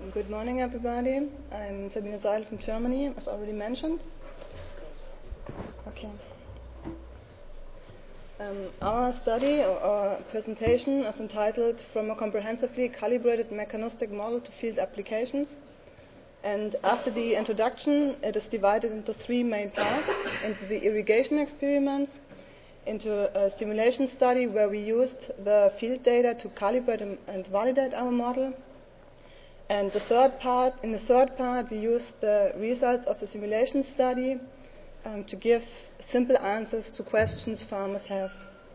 Good morning, everybody. I'm Sabine Seil from Germany, as already mentioned. Okay. Our study or our presentation is entitled From a Comprehensively Calibrated Mechanistic Model to Field Applications. And after the introduction, it is divided into three main parts: into the irrigation experiments, into a simulation study where we used the field data to calibrate and validate our model. And in the third part, we used the results of the simulation study to give simple answers to questions farmers have.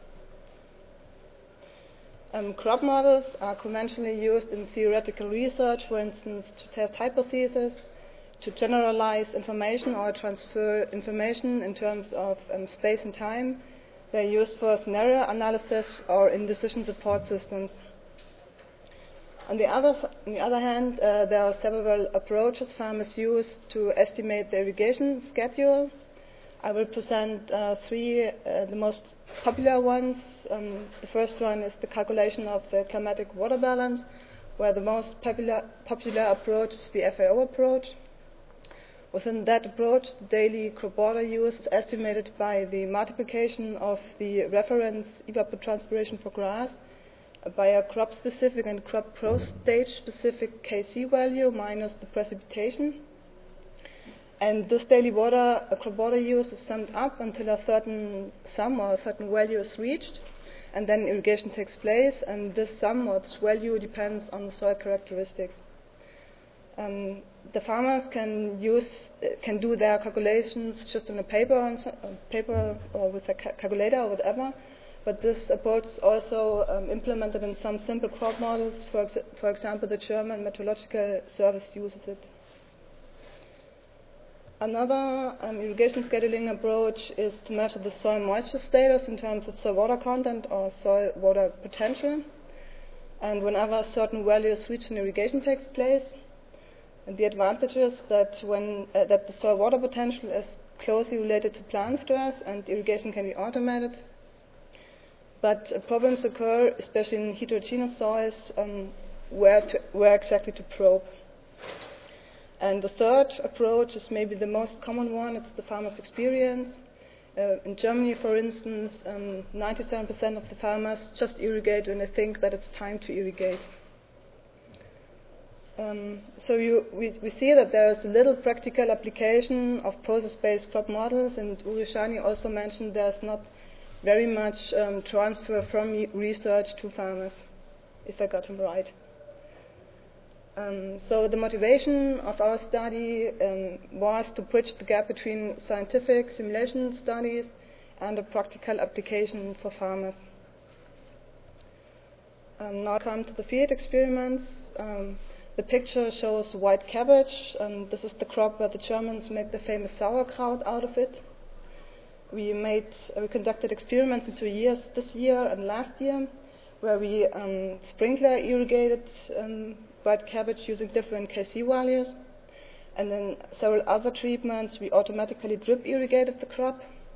Crop models are conventionally used in theoretical research, for instance, to test hypotheses, to generalize information or transfer information in terms of space and time. They're used for scenario analysis or in decision support systems. On the other hand, there are several approaches farmers use to estimate the irrigation schedule. I will present three, the most popular ones. The first one is the calculation of the climatic water balance, where the most popular approach is the FAO approach. Within that approach, the daily crop water use is estimated by the multiplication of the reference evapotranspiration for grass by a crop-specific and crop pro-stage-specific Kc value minus the precipitation. And this daily crop water use is summed up until a certain sum or a certain value is reached, and then irrigation takes place, and this sum or this value depends on the soil characteristics. The farmers can do their calculations just on a paper or with a calculator or whatever, but this approach is also implemented in some simple crop models. For example, the German Meteorological Service uses it. Another irrigation scheduling approach is to measure the soil moisture status in terms of soil water content or soil water potential. And whenever a certain value is reached, an irrigation takes place. And the advantage is that that the soil water potential is closely related to plant stress and irrigation can be automated. But problems occur, especially in heterogeneous soils, where exactly to probe. And the third approach is maybe the most common one. It's the farmer's experience. In Germany, for instance, 97% of the farmers just irrigate when they think that it's time to irrigate. So we see that there is little practical application of process-based crop models, and Uri Shani also mentioned there's not very much transfer from research to farmers, if I got him right. So the motivation of our study was to bridge the gap between scientific simulation studies and a practical application for farmers. Now I come to the field experiments. The picture shows white cabbage, and this is the crop where the Germans make the famous sauerkraut out of it. We conducted experiments in 2 years, this year and last year, where we sprinkler irrigated white cabbage using different Kc values, and then several other treatments we automatically drip irrigated the crop.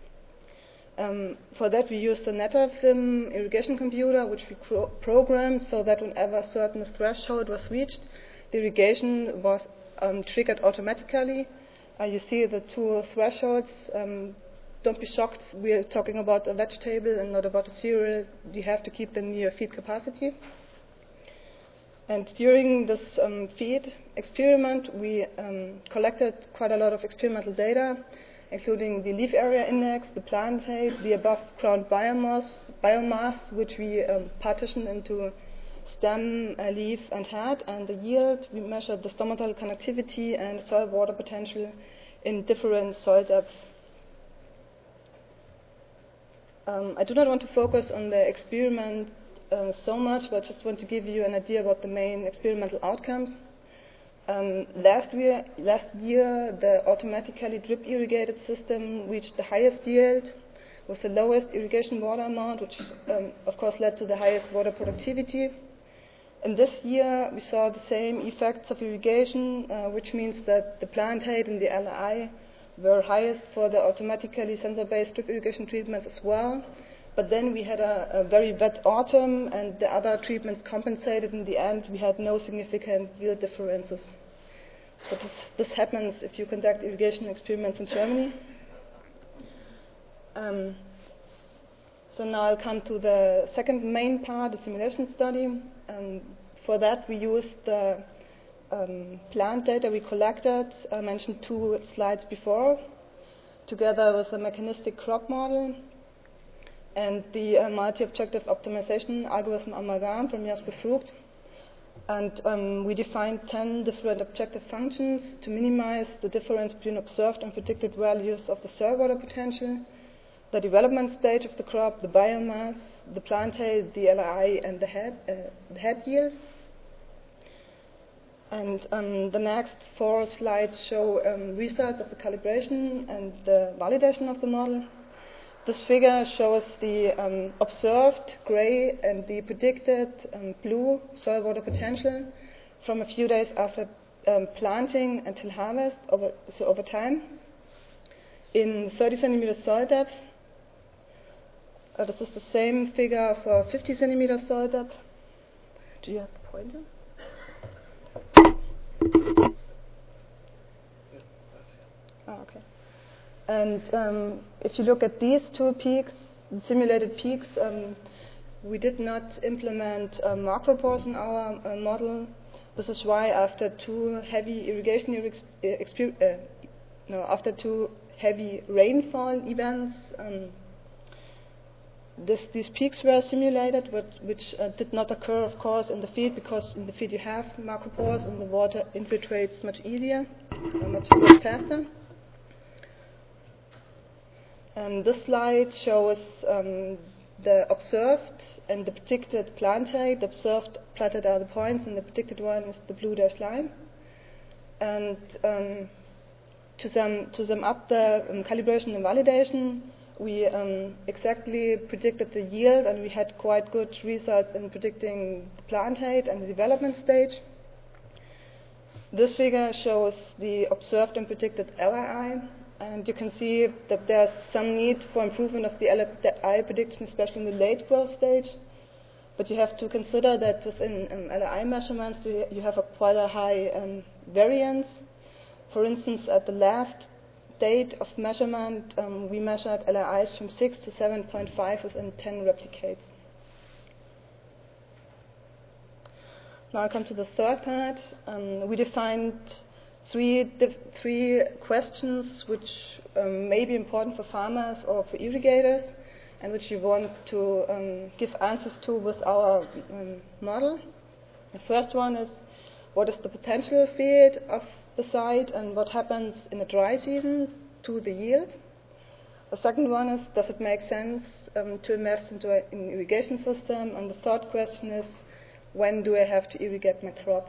For that we used a NetterFim irrigation computer, which we programmed so that whenever a certain threshold was reached, the irrigation was triggered automatically. You see the two thresholds. Don't be shocked, we're talking about a vegetable and not about a cereal. You have to keep them near feed capacity. And during this feed experiment, we collected quite a lot of experimental data, including the leaf area index, the plant height, the above ground biomass, which we partitioned into stem, leaf, and head, and the yield. We measured the stomatal conductivity and soil water potential in different soil depths. I do not want to focus on the experiment so much, but I just want to give you an idea about the main experimental outcomes. Last year, the automatically drip irrigated system reached the highest yield with the lowest irrigation water amount, which of course led to the highest water productivity. And this year, we saw the same effects of irrigation, which means that the plant height and the LI were highest for the automatically sensor-based drip irrigation treatments as well, But then we had a very wet autumn, and the other treatments compensated. In the end, we had no significant yield differences. But this happens if you conduct irrigation experiments in Germany. So now I'll come to the second main part, the simulation study. For that, we used the plant data we collected. I mentioned 2 slides before, together with a mechanistic crop model and the multi-objective optimization algorithm Amalgam from Jasper Frucht. And we defined 10 different objective functions to minimize the difference between observed and predicted values of the soil water potential, the development stage of the crop, the biomass, the plant height, the LI, and the head yield. And the next 4 slides show results of the calibration and the validation of the model. This figure shows the observed gray and the predicted blue soil water potential from a few days after planting until harvest, over time, in 30 centimeter soil depth. This is the same figure for 50 centimeter soil depth. Do you have the pointer? Oh, okay. And if you look at these 2 peaks, the simulated peaks, we did not implement macropores in our model. This is why after 2 heavy irrigation after 2 heavy rainfall events, these peaks were simulated, which did not occur, of course, in the field, because in the field you have macropores and the water infiltrates much easier, much faster. This slide shows the observed and the predicted plant height. The observed plotted are the points, and the predicted one is the blue dashed line. And to sum up the calibration and validation, we exactly predicted the yield, and we had quite good results in predicting the plant height and the development stage. This figure shows the observed and predicted LI, and you can see that there's some need for improvement of the LI prediction, especially in the late growth stage. But you have to consider that within LI measurements you have quite a high variance. For instance, at the last date of measurement, we measured LIs from 6 to 7.5 within 10 replicates. Now I come to the third part. We defined three questions which may be important for farmers or for irrigators, and which we want to give answers to with our model. The first one is, what is the potential field of the site, and what happens in the dry season to the yield? The second one is, does it make sense to invest into an irrigation system? And the third question is, when do I have to irrigate my crop?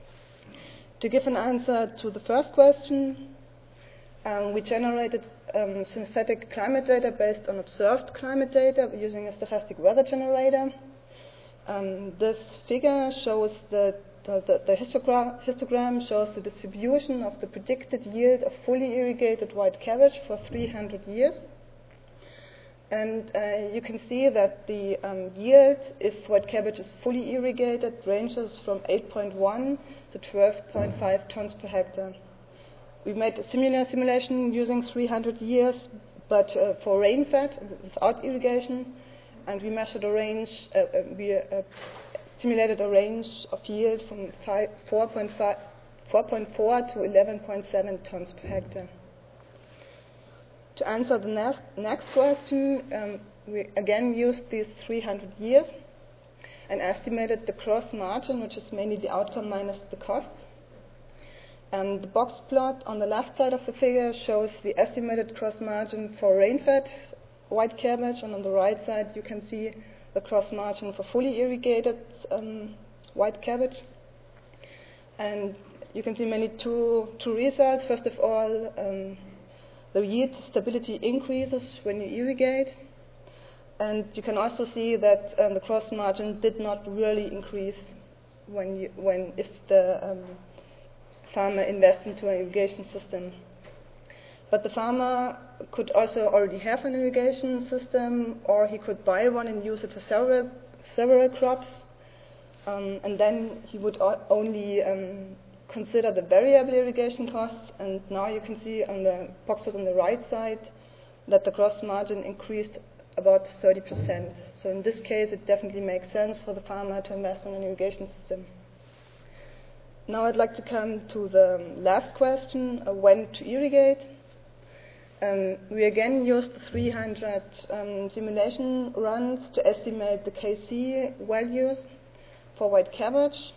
To give an answer to the first question, we generated synthetic climate data based on observed climate data using a stochastic weather generator. This figure shows the histogram shows the distribution of the predicted yield of fully irrigated white cabbage for 300 years. And you can see that the yield, if white cabbage is fully irrigated, ranges from 8.1 to 12.5 tons per hectare. We made a similar simulation using 300 years, but for rain-fed, without irrigation, and we measured a range, simulated a range of yield from 4.4 to 11.7 tons per hectare. To answer the next question, we again used these 300 years and estimated the cross margin, which is mainly the outcome minus the costs. The box plot on the left side of the figure shows the estimated cross margin for rain-fed white cabbage, and on the right side you can see the cross margin for fully irrigated white cabbage. And you can see mainly two results. First of all, the yield stability increases when you irrigate, and you can also see that the cross margin did not really increase if the farmer invests into an irrigation system. But the farmer could also already have an irrigation system, or he could buy one and use it for several crops. And then he would only consider the variable irrigation costs. And now you can see on the box on the right side that the gross margin increased about 30%. So in this case, it definitely makes sense for the farmer to invest in an irrigation system. Now I'd like to come to the last question, when to irrigate. We again used the 300 simulation runs to estimate the KC values for white cabbage,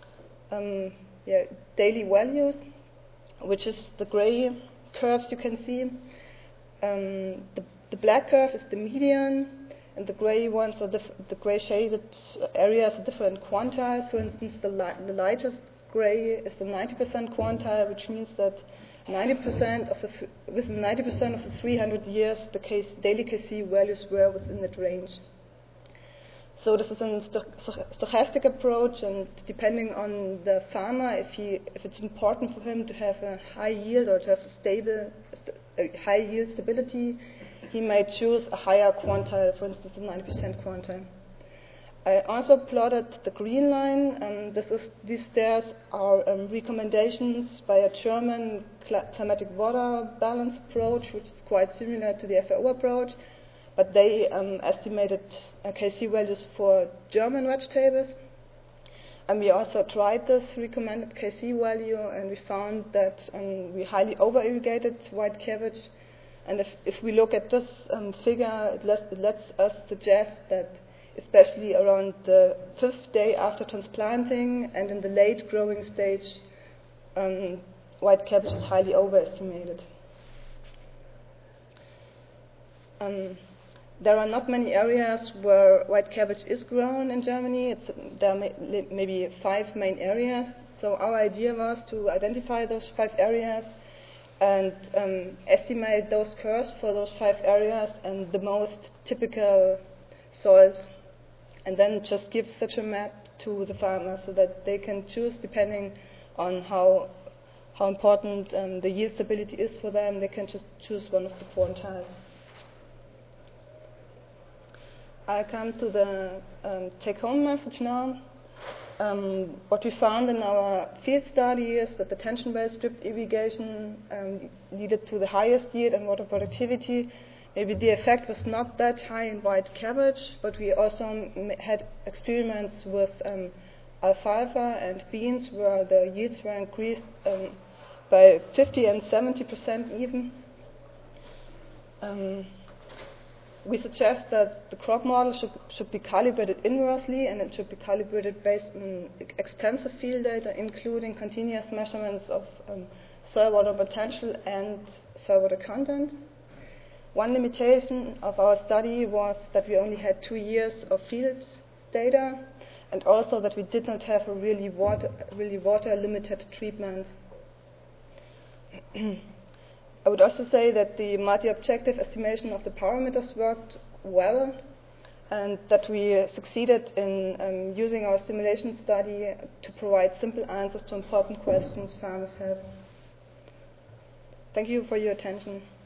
daily values, which is the gray curves you can see. The black curve is the median, and the gray ones are the gray shaded areas are different quantiles. For instance, the lightest gray is the 90% quantile, which means that 90% of within 90% of the 300 years, the daily KC values were within that range. So this is a stochastic approach, and depending on the farmer, if it's important for him to have a high yield or to have high yield stability, he may choose a higher quantile, for instance, the 90% quantile. I also plotted the green line. These stairs are recommendations by a German climatic water balance approach, which is quite similar to the FAO approach, but they estimated KC values for German vegetables. And we also tried this recommended KC value, and we found that we highly over-irrigated white cabbage. And if we look at this figure, it lets us suggest that especially around the 5th day after transplanting and in the late growing stage, white cabbage is highly overestimated. There are not many areas where white cabbage is grown in Germany. There are maybe 5 main areas. So our idea was to identify those 5 areas and estimate those curves for those 5 areas and the most typical soils, and then just give such a map to the farmers so that they can choose depending on how important the yield stability is for them. They can just choose one of the quantiles. I come to the take-home message now. What we found in our field study is that the tension well strip irrigation leaded to the highest yield and water productivity. Maybe the effect was not that high in white cabbage, but we also had experiments with alfalfa and beans where the yields were increased by 50 and 70% even. We suggest that the crop model should be calibrated inversely, and it should be calibrated based on extensive field data, including continuous measurements of soil water potential and soil water content. One limitation of our study was that we only had 2 years of field data, and also that we did not have a really water limited treatment. I would also say that the multi-objective estimation of the parameters worked well, and that we succeeded in using our simulation study to provide simple answers to important questions farmers have. Thank you for your attention.